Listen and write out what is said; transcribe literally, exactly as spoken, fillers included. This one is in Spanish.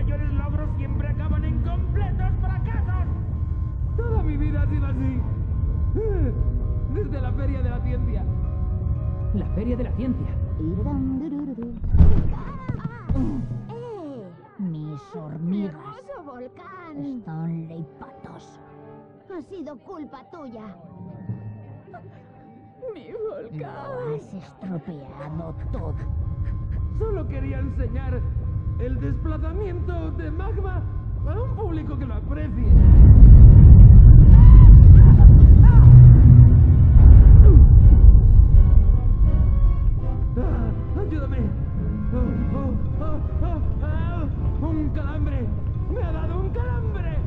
mayores logros siempre acaban en completos fracasos. Toda mi vida ha sido así. Desde la Feria de la Ciencia. La Feria de la Ciencia. ¡Eh! Mis hormigas. ¡Hermoso volcán! Stanley Patos. Ha sido culpa tuya. Mi volcán. Lo has estropeado todo. Solo quería enseñar el desplazamiento de magma a un público que lo aprecie. Ah, ¡ayúdame! Oh, oh, oh, oh, oh, ¡un calambre! ¡Me ha dado un calambre!